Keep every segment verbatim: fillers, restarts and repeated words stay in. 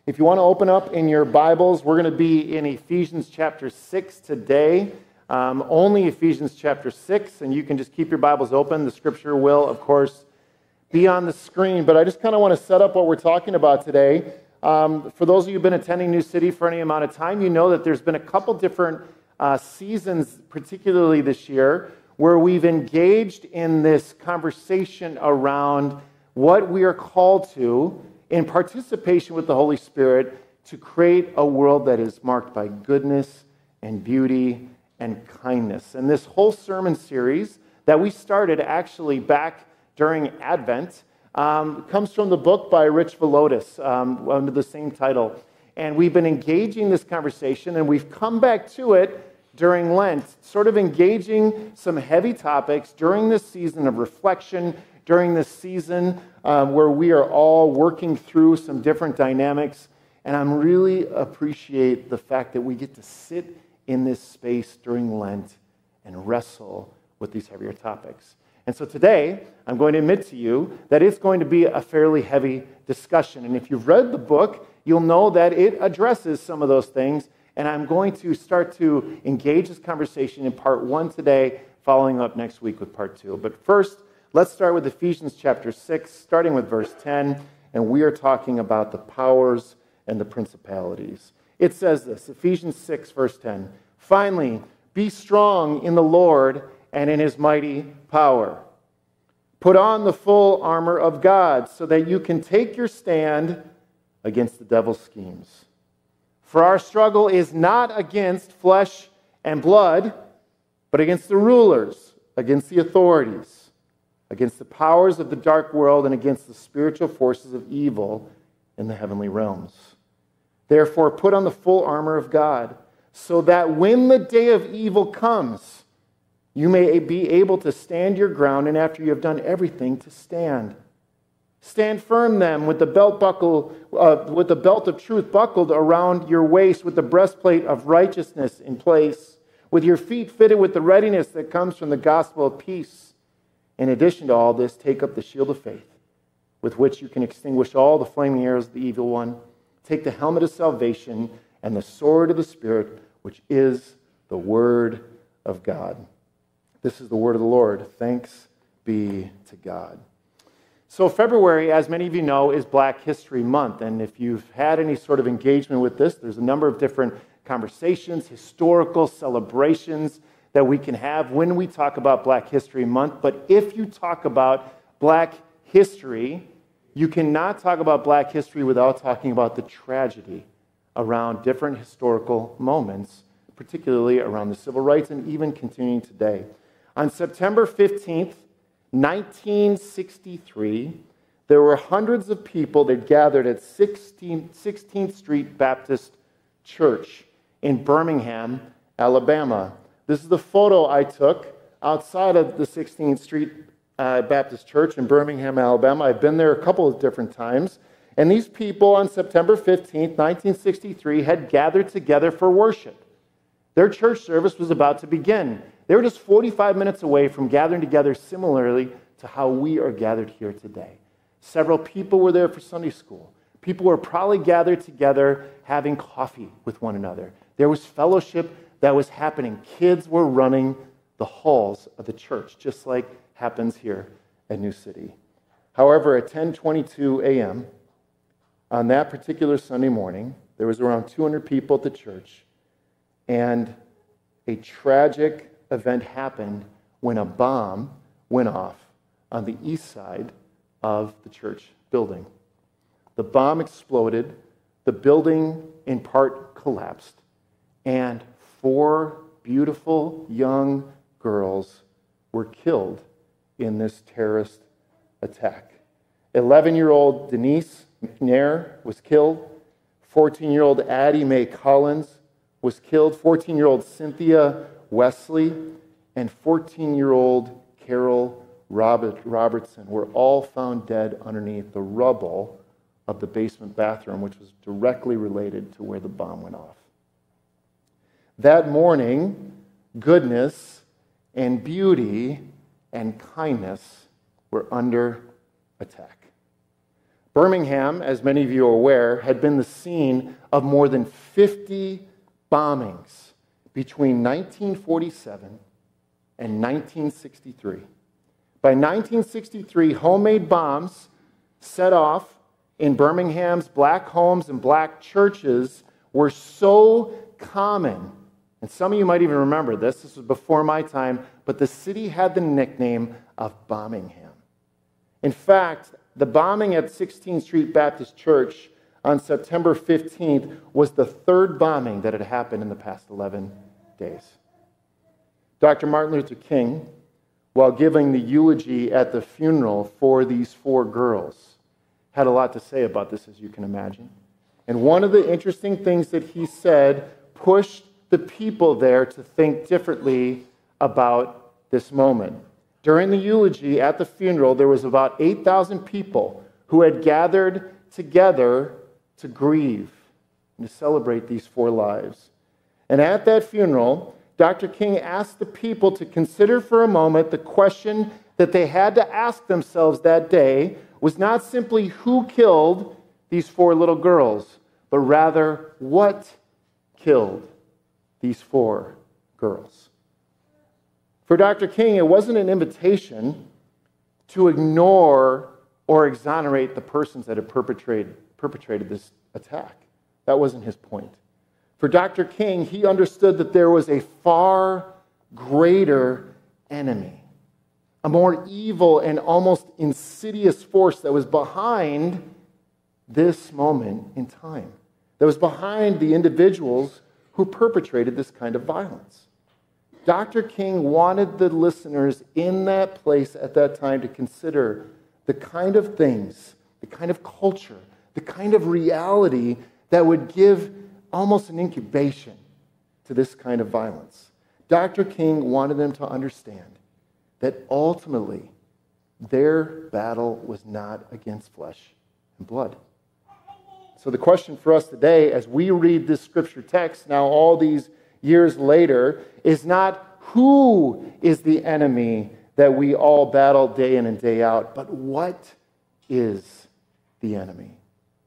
If you want to open up in your Bibles, we're going to be in Ephesians chapter six today. Um, only Ephesians chapter six, and you can just keep your Bibles open. The scripture will, of course, be on the screen. But I just kind of want to set up what we're talking about today. Um, for those of you who've been attending New City for any amount of time, you know that there's been a couple different uh, seasons, particularly this year, where we've engaged in this conversation around what we are called to in participation with the Holy Spirit to create a world that is marked by goodness and beauty and kindness. And this whole sermon series that we started actually back during Advent um, comes from the book by Rich Villodas um, under the same title. And we've been engaging this conversation, and we've come back to it during Lent, sort of engaging some heavy topics during this season of reflection, during this season um, where we are all working through some different dynamics. And I'm really appreciate the fact that we get to sit in this space during Lent and wrestle with these heavier topics. And so today, I'm going to admit to you that it's going to be a fairly heavy discussion. And if you've read the book, you'll know that it addresses some of those things. And I'm going to start to engage this conversation in part one today, following up next week with part two. But first, let's start with Ephesians chapter six, starting with verse ten, and we are talking about the powers and the principalities. It says this, Ephesians six, verse ten, "Finally, be strong in the Lord and in his mighty power. Put on the full armor of God so that you can take your stand against the devil's schemes. For our struggle is not against flesh and blood, but against the rulers, against the authorities, against the powers of the dark world, and against the spiritual forces of evil in the heavenly realms. Therefore, put on the full armor of God, so that when the day of evil comes, you may be able to stand your ground, and after you have done everything, to stand. Stand firm then, with the belt buckle, uh, with the belt of truth buckled around your waist, with the breastplate of righteousness in place, with your feet fitted with the readiness that comes from the gospel of peace. In addition to all this, take up the shield of faith, with which you can extinguish all the flaming arrows of the evil one. Take the helmet of salvation and the sword of the Spirit, which is the word of God." This is the word of the Lord. Thanks be to God. So February, as many of you know, is Black History Month. And if you've had any sort of engagement with this, there's a number of different conversations, historical celebrations that we can have when we talk about Black History Month. But if you talk about Black history, you cannot talk about Black history without talking about the tragedy around different historical moments, particularly around the civil rights and even continuing today. On September fifteenth, nineteen sixty-three, there were hundreds of people that gathered at sixteenth Street Baptist Church in Birmingham, Alabama. This is the photo I took outside of the sixteenth Street uh, Baptist Church in Birmingham, Alabama. I've been there a couple of different times. And these people on September fifteenth, nineteen sixty-three, had gathered together for worship. Their church service was about to begin. They were just forty-five minutes away from gathering together similarly to how we are gathered here today. Several people were there for Sunday school. People were probably gathered together having coffee with one another. There was fellowship that was happening. Kids were running the halls of the church, just like happens here at New City. However, at ten twenty-two a.m., on that particular Sunday morning, there was around two hundred people at the church, and a tragic event happened when a bomb went off on the east side of the church building. The bomb exploded, the building in part collapsed, and four beautiful young girls were killed in this terrorist attack. eleven-year-old Denise McNair was killed. fourteen-year-old Addie Mae Collins was killed. fourteen-year-old Cynthia Wesley and fourteen-year-old Carol Robert Robertson were all found dead underneath the rubble of the basement bathroom, which was directly related to where the bomb went off. That morning, goodness and beauty and kindness were under attack. Birmingham, as many of you are aware, had been the scene of more than fifty bombings between nineteen forty-seven and nineteen sixty-three. By nineteen sixty-three, homemade bombs set off in Birmingham's black homes and black churches were so common. And some of you might even remember this. This was before my time, but the city had the nickname of Bombingham. In fact, the bombing at sixteenth Street Baptist Church on September fifteenth was the third bombing that had happened in the past eleven days. Doctor Martin Luther King, while giving the eulogy at the funeral for these four girls, had a lot to say about this, as you can imagine. And one of the interesting things that he said pushed the people there to think differently about this moment. During the eulogy at the funeral, there was about eight thousand people who had gathered together to grieve and to celebrate these four lives. And at that funeral, Doctor King asked the people to consider for a moment the question that they had to ask themselves that day was not simply who killed these four little girls, but rather what killed these four girls. For Doctor King, it wasn't an invitation to ignore or exonerate the persons that had perpetrated, perpetrated this attack. That wasn't his point. For Doctor King, he understood that there was a far greater enemy, a more evil and almost insidious force that was behind this moment in time, that was behind the individuals who perpetrated this kind of violence. Doctor King wanted the listeners in that place at that time to consider the kind of things, the kind of culture, the kind of reality that would give almost an incubation to this kind of violence. Doctor King wanted them to understand that ultimately their battle was not against flesh and blood. So the question for us today, as we read this scripture text now all these years later, is not who is the enemy that we all battle day in and day out, but what is the enemy?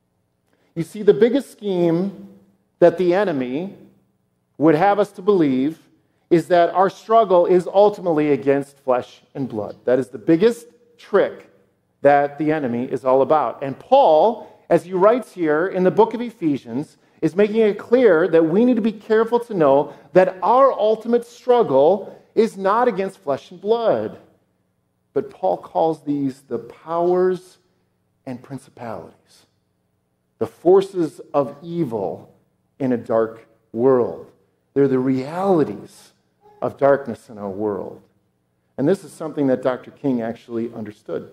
You see, the biggest scheme that the enemy would have us to believe is that our struggle is ultimately against flesh and blood. That is the biggest trick that the enemy is all about. And Paul, as he writes here in the book of Ephesians, is making it clear that we need to be careful to know that our ultimate struggle is not against flesh and blood. But Paul calls these the powers and principalities, the forces of evil in a dark world. They're the realities of darkness in our world. And this is something that Doctor King actually understood.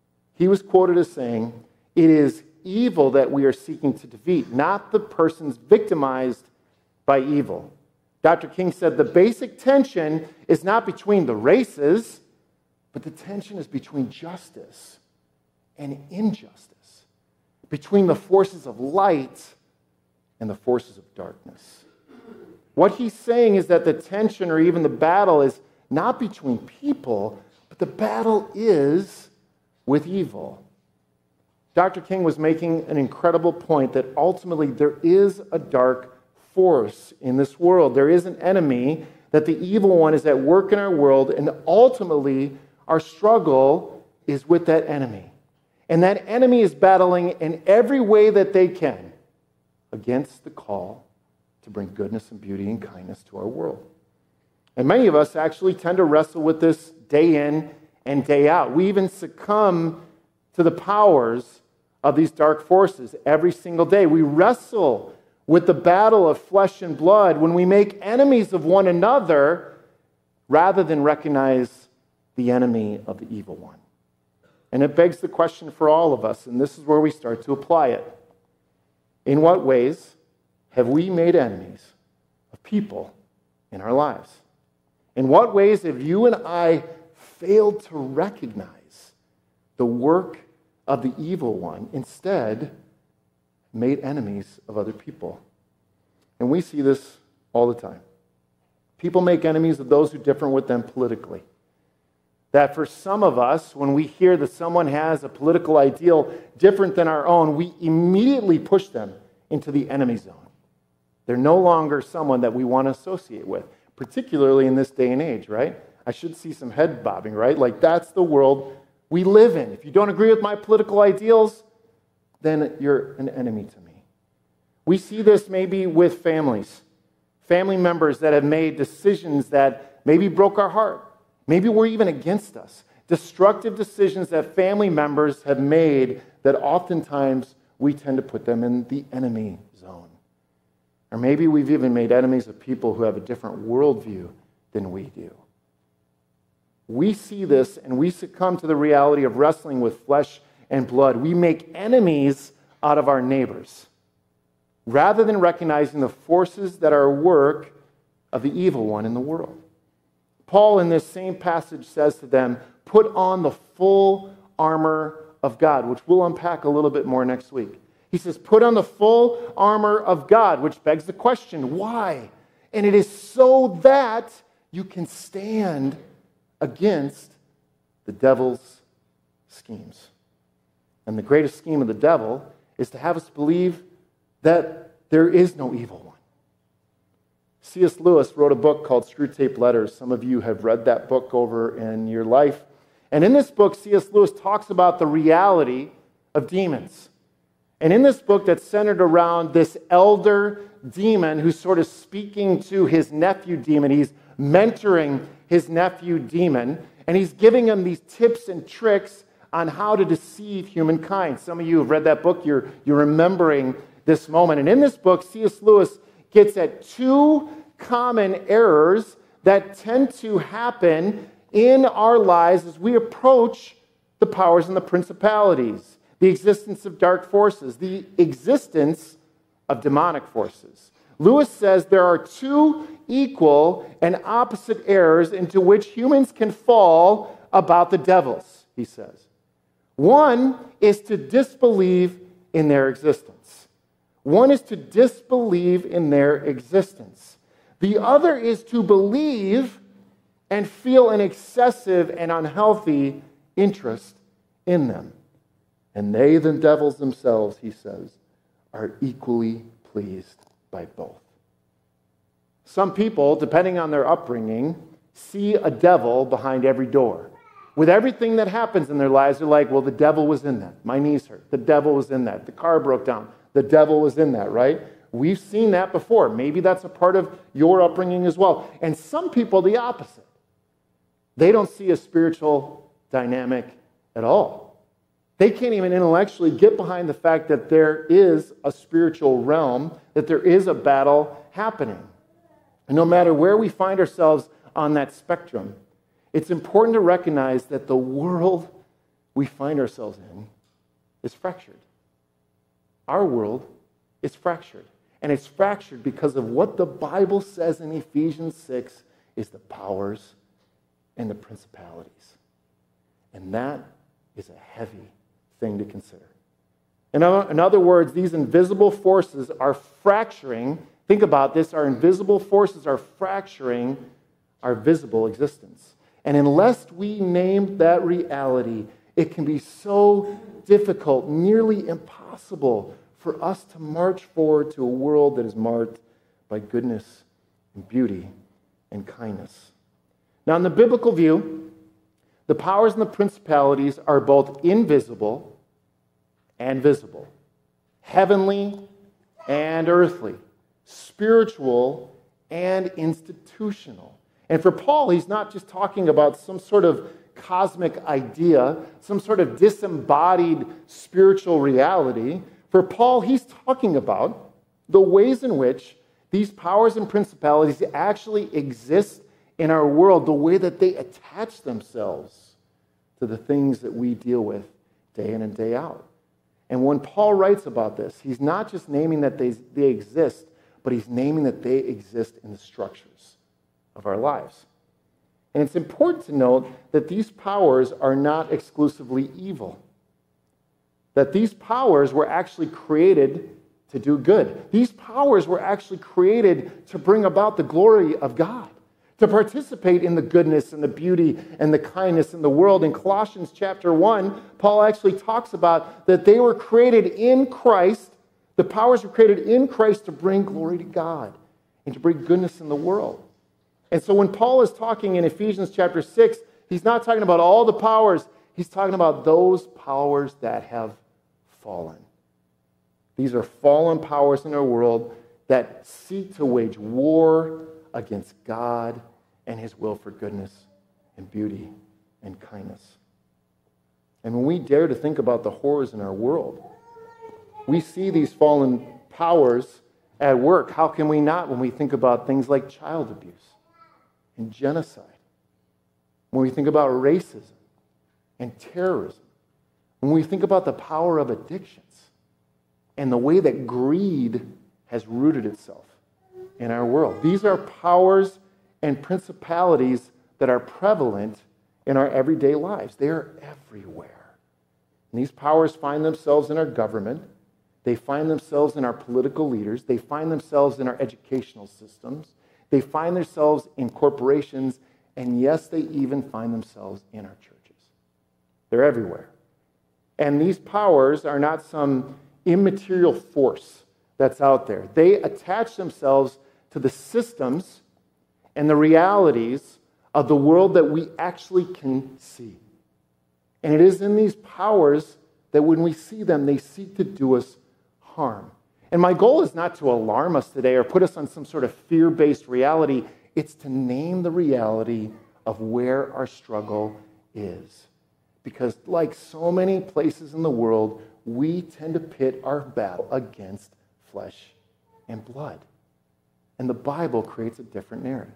He was quoted as saying, "It is evil that we are seeking to defeat, not the persons victimized by evil." Doctor King said the basic tension is not between the races, but the tension is between justice and injustice, between the forces of light and the forces of darkness. What he's saying is that the tension or even the battle is not between people, but the battle is with evil. Doctor King was making an incredible point that ultimately there is a dark force in this world. There is an enemy, that the evil one is at work in our world, and ultimately our struggle is with that enemy. And that enemy is battling in every way that they can against the call to bring goodness and beauty and kindness to our world. And many of us actually tend to wrestle with this day in and day out. We even succumb to the powers of these dark forces every single day. We wrestle with the battle of flesh and blood when we make enemies of one another rather than recognize the enemy of the evil one. And it begs the question for all of us, and this is where we start to apply it. In what ways have we made enemies of people in our lives? In what ways have you and I failed to recognize the work of the evil one, instead made enemies of other people? And we see this all the time. People make enemies of those who differ with them politically. That for some of us, when we hear that someone has a political ideal different than our own, we immediately push them into the enemy zone. They're no longer someone that we want to associate with, particularly in this day and age, right? I should see some head bobbing, right? Like, that's the world we live in. If you don't agree with my political ideals, then you're an enemy to me. We see this maybe with families, family members that have made decisions that maybe broke our heart. Maybe were even against us. Destructive decisions that family members have made that oftentimes we tend to put them in the enemy zone. Or maybe we've even made enemies of people who have a different worldview than we do. We see this and we succumb to the reality of wrestling with flesh and blood. We make enemies out of our neighbors rather than recognizing the forces that are work of the evil one in the world. Paul, in this same passage, says to them, put on the full armor of God, which we'll unpack a little bit more next week. He says, put on the full armor of God, which begs the question, why? And it is so that you can stand against the devil's schemes. And the greatest scheme of the devil is to have us believe that there is no evil one. C S Lewis wrote a book called Screwtape Letters. Some of you have read that book over in your life. And in this book, C S Lewis talks about the reality of demons. And in this book that's centered around this elder demon who's sort of speaking to his nephew demon, he's mentoring his nephew demon, and he's giving him these tips and tricks on how to deceive humankind. Some of you have read that book. You're, you're remembering this moment. And in this book, C S Lewis gets at two common errors that tend to happen in our lives as we approach the powers and the principalities, the existence of dark forces, the existence of demonic forces. Lewis says there are two equal and opposite errors into which humans can fall about the devils, he says. One is to disbelieve in their existence. One is to disbelieve in their existence. The other is to believe and feel an excessive and unhealthy interest in them. And they, the devils themselves, he says, are equally pleased by both. Some people, depending on their upbringing, see a devil behind every door. With everything that happens in their lives, they're like, well, the devil was in that. My knees hurt. The devil was in that. The car broke down. The devil was in that, right? We've seen that before. Maybe that's a part of your upbringing as well. And some people, the opposite. They don't see a spiritual dynamic at all. They can't even intellectually get behind the fact that there is a spiritual realm, that there is a battle happening. And no matter where we find ourselves on that spectrum, it's important to recognize that the world we find ourselves in is fractured. Our world is fractured. And it's fractured because of what the Bible says in Ephesians six is the powers and the principalities. And that is a heavy thing to consider. In other words, these invisible forces are fracturing. Think about this. Our invisible forces are fracturing our visible existence. And unless we name that reality, it can be so difficult, nearly impossible for us to march forward to a world that is marked by goodness and beauty and kindness. Now, in the biblical view, the powers and the principalities are both invisible and visible, heavenly and earthly, spiritual and institutional. And for Paul, he's not just talking about some sort of cosmic idea, some sort of disembodied spiritual reality. For Paul, he's talking about the ways in which these powers and principalities actually exist in our world, the way that they attach themselves to the things that we deal with day in and day out. And when Paul writes about this, he's not just naming that they, they exist, but he's naming that they exist in the structures of our lives. And it's important to note that these powers are not exclusively evil. That these powers were actually created to do good. These powers were actually created to bring about the glory of God, to participate in the goodness and the beauty and the kindness in the world. In Colossians chapter one, Paul actually talks about that they were created in Christ. The powers were created in Christ to bring glory to God and to bring goodness in the world. And so when Paul is talking in Ephesians chapter six, he's not talking about all the powers. He's talking about those powers that have fallen. These are fallen powers in our world that seek to wage war against God and his will for goodness and beauty and kindness. And when we dare to think about the horrors in our world, we see these fallen powers at work. How can we not when we think about things like child abuse and genocide? When we think about racism and terrorism? When we think about the power of addictions and the way that greed has rooted itself in our world. These are powers and principalities that are prevalent in our everyday lives. They are everywhere. And these powers find themselves in our government. They find themselves in our political leaders. They find themselves in our educational systems. They find themselves in corporations. And yes, they even find themselves in our churches. They're everywhere. And these powers are not some immaterial force that's out there. They attach themselves to the systems and the realities of the world that we actually can see. And it is in these powers that when we see them, they seek to do us harm. And my goal is not to alarm us today or put us on some sort of fear-based reality. It's to name the reality of where our struggle is. Because like so many places in the world, we tend to pit our battle against flesh and blood. And the Bible creates a different narrative.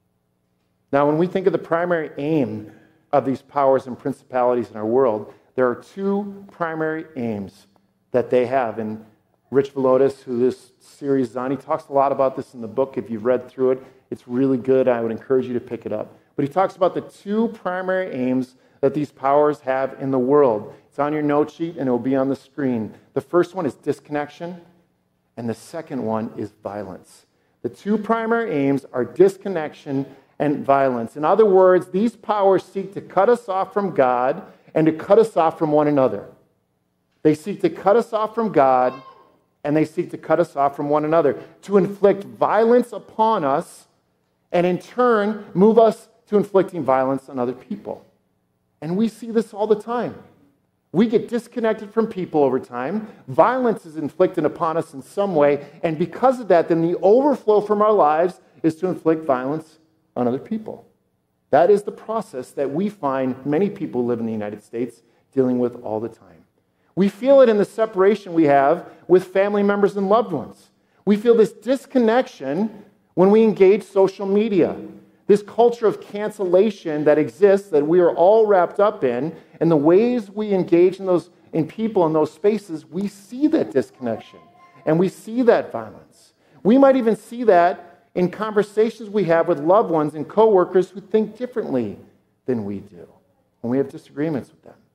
Now, when we think of the primary aim of these powers and principalities in our world, there are two primary aims that they have. And Rich Villodas, who this series is on, he talks a lot about this in the book. If you've read through it, it's really good. I would encourage you to pick it up. But he talks about the two primary aims that these powers have in the world. It's on your note sheet, and it will be on the screen. The first one is disconnection, and the second one is violence. The two primary aims are disconnection and violence. In other words, these powers seek to cut us off from God and to cut us off from one another. They seek to cut us off from God, and they seek to cut us off from one another, to inflict violence upon us, and in turn, move us to inflicting violence on other people. And we see this all the time. We get disconnected from people over time. Violence is inflicted upon us in some way, and because of that, then the overflow from our lives is to inflict violence on other people. That is the process that we find many people who live in the United States dealing with all the time. We feel it in the separation we have with family members and loved ones. We feel this disconnection when we engage social media. This culture of cancellation that exists, that we are all wrapped up in, and the ways we engage in those in people in those spaces, we see that disconnection, and we see that violence. We might even see that in conversations we have with loved ones and coworkers who think differently than we do, when we have disagreements with them.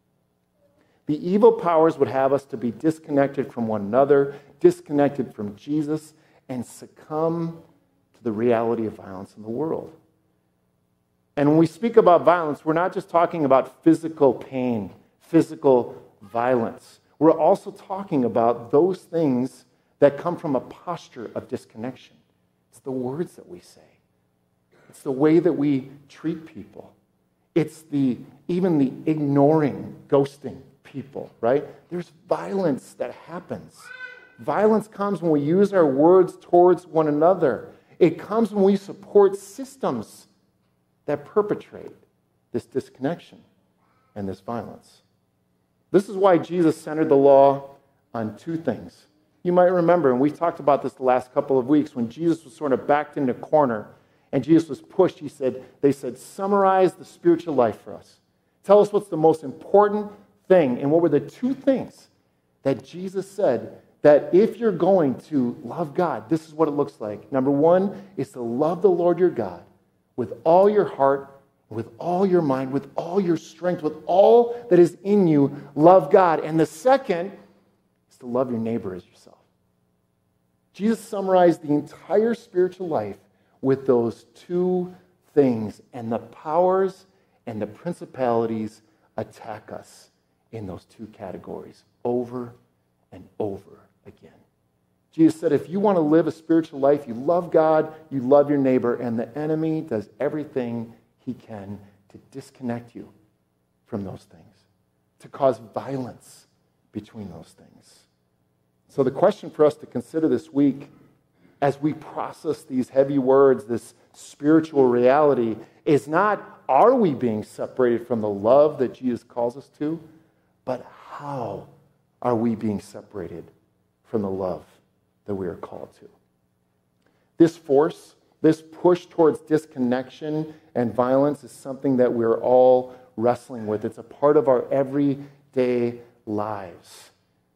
The evil powers would have us to be disconnected from one another, disconnected from Jesus, and succumb to the reality of violence in the world. And when we speak about violence, we're not just talking about physical pain, physical violence. We're also talking about those things that come from a posture of disconnection. It's the words that we say. It's the way that we treat people. It's the even the ignoring, ghosting people, right? There's violence that happens. Violence comes when we use our words towards one another. It comes when we support systems that perpetrate this disconnection and this violence. This is why Jesus centered the law on two things. You might remember, and we've talked about this the last couple of weeks, when Jesus was sort of backed in a corner and Jesus was pushed, he said, they said, summarize the spiritual life for us. Tell us what's the most important thing. And what were the two things that Jesus said that if you're going to love God, this is what it looks like. Number one is to love the Lord your God with all your heart, with all your mind, with all your strength, with all that is in you, love God. And the second is to love your neighbor as yourself. Jesus summarized the entire spiritual life with those two things, and the powers and the principalities attack us in those two categories over and over again. Jesus said, if you want to live a spiritual life, you love God, you love your neighbor, and the enemy does everything he can to disconnect you from those things, to cause violence between those things. So the question for us to consider this week, as we process these heavy words, this spiritual reality, is not, are we being separated from the love that Jesus calls us to, but how are we being separated from the love that we are called to? This force, this push towards disconnection and violence is something that we're all wrestling with. It's a part of our everyday lives.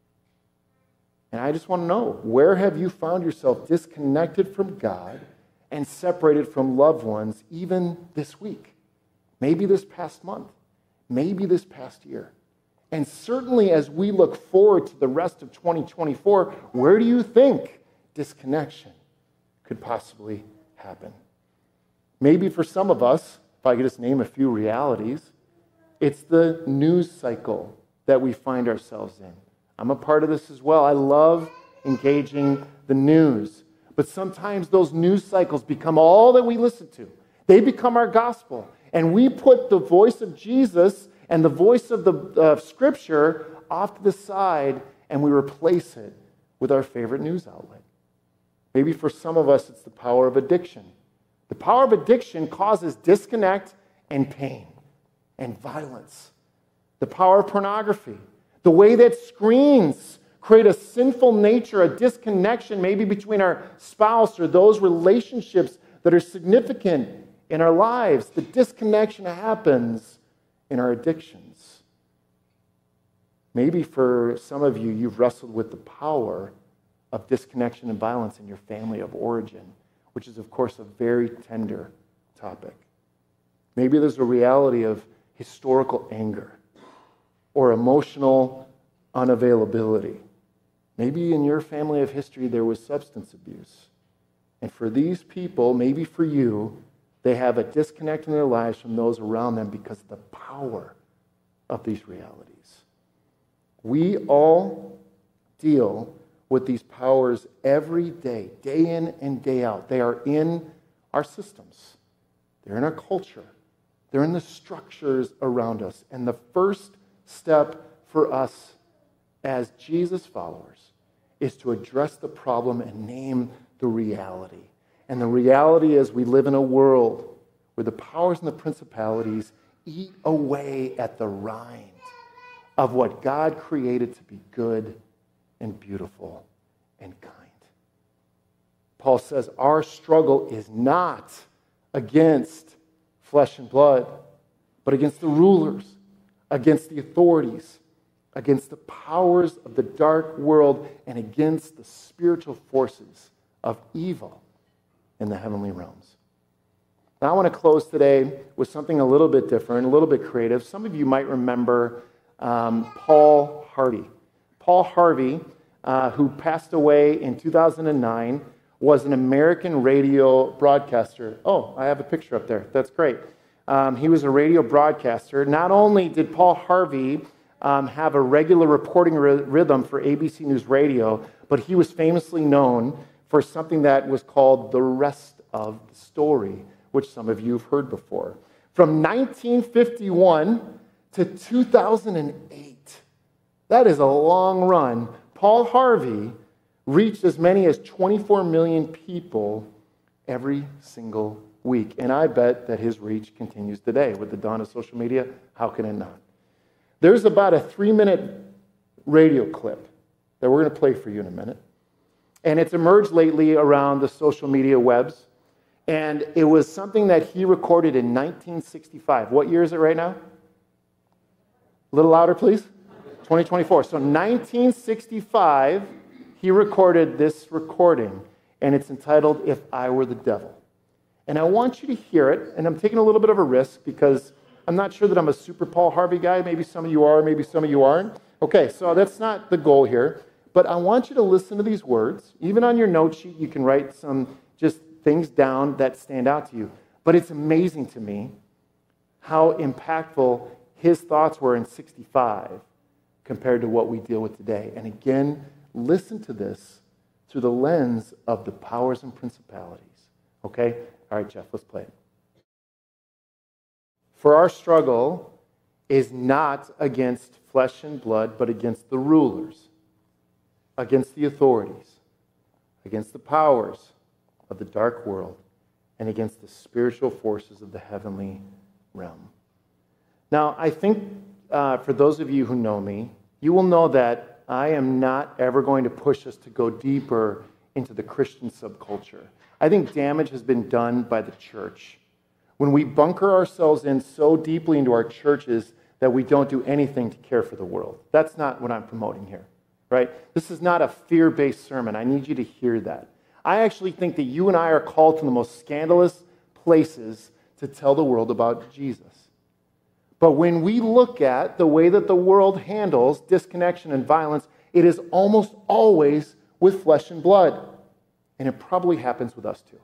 And I just want to know, where have you found yourself disconnected from God and separated from loved ones even this week? Maybe this past month. Maybe this past year. And certainly as we look forward to the rest of twenty twenty-four, where do you think disconnection could possibly happen? Maybe for some of us, if I could just name a few realities, it's the news cycle that we find ourselves in. I'm a part of this as well. I love engaging the news. But sometimes those news cycles become all that we listen to. They become our gospel. And we put the voice of Jesus and the voice of the uh, Scripture off to the side, and we replace it with our favorite news outlet. Maybe for some of us, it's the power of addiction. The power of addiction causes disconnect and pain and violence. The power of pornography. The way that screens create a sinful nature, a disconnection maybe between our spouse or those relationships that are significant in our lives. The disconnection happens in our addictions. Maybe for some of you, you've wrestled with the power of disconnection and violence in your family of origin, which is, of course, a very tender topic. Maybe there's a reality of historical anger or emotional unavailability. Maybe in your family of history there was substance abuse. And for these people, maybe for you, they have a disconnect in their lives from those around them because of the power of these realities. We all deal with these powers every day, day in and day out. They are in our systems. They're in our culture. They're in the structures around us. And the first step for us as Jesus followers is to address the problem and name the reality. And the reality is we live in a world where the powers and the principalities eat away at the rind of what God created to be good and beautiful and kind. Paul says our struggle is not against flesh and blood, but against the rulers, against the authorities, against the powers of the dark world, and against the spiritual forces of evil in the heavenly realms. Now, I want to close today with something a little bit different, a little bit creative. Some of you might remember um, Paul Harvey. Paul Harvey, uh, who passed away in two thousand nine, was an American radio broadcaster. Oh, I have a picture up there. That's great. Um, he was a radio broadcaster. Not only did Paul Harvey um, have a regular reporting ry- rhythm for A B C News Radio, but he was famously known for something that was called the rest of the story, which some of you have heard before. From nineteen fifty-one to two thousand eight, that is a long run. Paul Harvey reached as many as twenty-four million people every single week. And I bet that his reach continues today. With the dawn of social media, how can it not? There's about a three-minute radio clip that we're going to play for you in a minute. And it's emerged lately around the social media webs. And it was something that he recorded in nineteen sixty-five. What year is it right now? A little louder, please. twenty twenty-four. So nineteen sixty-five, he recorded this recording. And it's entitled, If I Were the Devil. And I want you to hear it. And I'm taking a little bit of a risk because I'm not sure that I'm a super Paul Harvey guy. Maybe some of you are, maybe some of you aren't. Okay, so that's not the goal here. But I want you to listen to these words. Even on your note sheet, you can write some just things down that stand out to you. But it's amazing to me how impactful his thoughts were in sixty-five compared to what we deal with today. And again, listen to this through the lens of the powers and principalities. Okay? All right, Jeff, let's play it. For our struggle is not against flesh and blood, but against the rulers, against the authorities, against the powers of the dark world, and against the spiritual forces of the heavenly realm. Now, I think uh, for those of you who know me, you will know that I am not ever going to push us to go deeper into the Christian subculture. I think damage has been done by the church when we bunker ourselves in so deeply into our churches that we don't do anything to care for the world. That's not what I'm promoting here, right? This is not a fear-based sermon. I need you to hear that. I actually think that you and I are called to the most scandalous places to tell the world about Jesus. But when we look at the way that the world handles disconnection and violence, it is almost always with flesh and blood. And it probably happens with us too.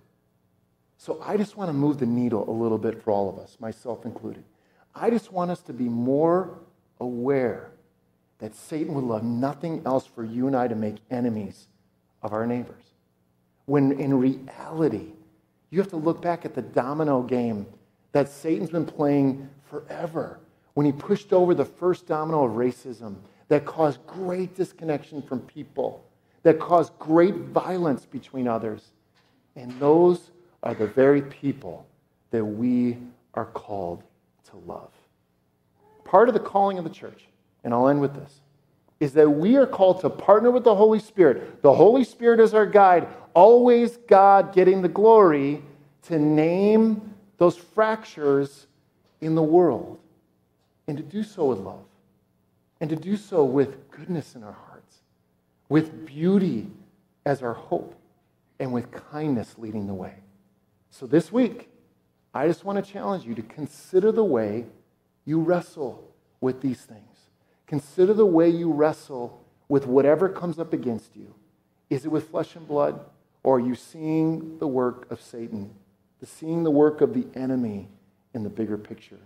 So I just want to move the needle a little bit for all of us, myself included. I just want us to be more aware that Satan would love nothing else for you and I to make enemies of our neighbors. When in reality, you have to look back at the domino game that Satan's been playing forever. When he pushed over the first domino of racism that caused great disconnection from people, that caused great violence between others. And those are the very people that we are called to love. Part of the calling of the church, and I'll end with this, is that we are called to partner with the Holy Spirit. The Holy Spirit is our guide, always God getting the glory, to name those fractures in the world, and to do so with love, and to do so with goodness in our hearts, with beauty as our hope, and with kindness leading the way. So this week, I just want to challenge you to consider the way you wrestle with these things. Consider the way you wrestle with whatever comes up against you. Is it with flesh and blood, or are you seeing the work of Satan, the seeing the work of the enemy in the bigger picture?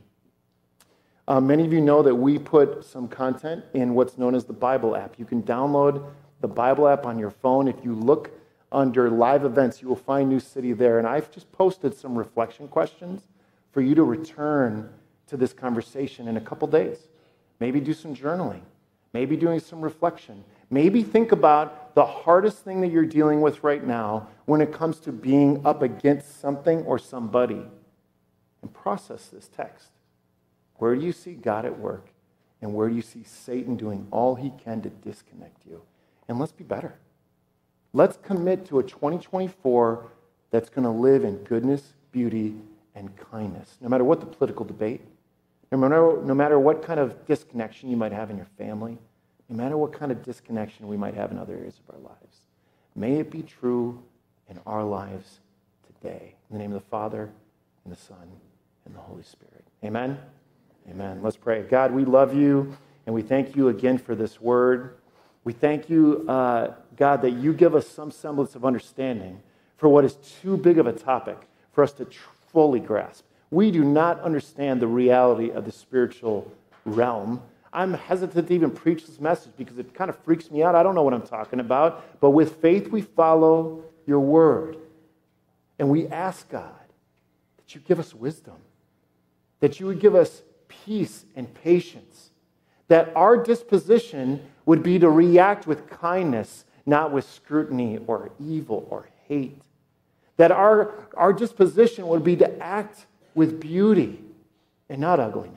Uh, many of you know that we put some content in what's known as the Bible app. You can download the Bible app on your phone. If you look under live events, you will find New City there. And I've just posted some reflection questions for you to return to this conversation in a couple days. Maybe do some journaling. Maybe doing some reflection. Maybe think about the hardest thing that you're dealing with right now when it comes to being up against something or somebody. And process this text. Where do you see God at work? And where do you see Satan doing all he can to disconnect you? And let's be better. Let's commit to a twenty twenty-four that's going to live in goodness, beauty, and kindness. No matter what the political debate, no matter, no matter what kind of disconnection you might have in your family, no matter what kind of disconnection we might have in other areas of our lives. May it be true in our lives today. In the name of the Father, and the Son, and the Holy Spirit. Amen? Amen. Let's pray. God, we love you, and we thank you again for this word. We thank you, uh, God, that you give us some semblance of understanding for what is too big of a topic for us to tr- fully grasp. We do not understand the reality of the spiritual realm. I'm hesitant to even preach this message because it kind of freaks me out. I don't know what I'm talking about. But with faith, we follow your word. And we ask, God, that you give us wisdom, that you would give us peace and patience, that our disposition would be to react with kindness, not with scrutiny or evil or hate. That our, our disposition would be to act with beauty and not ugliness.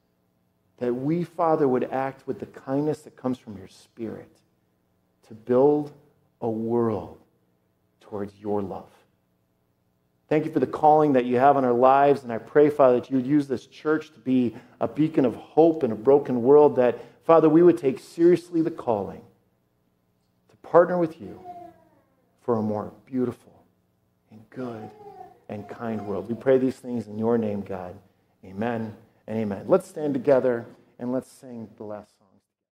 That we, Father, would act with the kindness that comes from your Spirit to build a world towards your love. Thank you for the calling that you have on our lives, and I pray, Father, that you would use this church to be a beacon of hope in a broken world, that, Father, we would take seriously the calling to partner with you for a more beautiful and good and kind world. We pray these things in your name, God. Amen and amen. Let's stand together and let's sing the last song.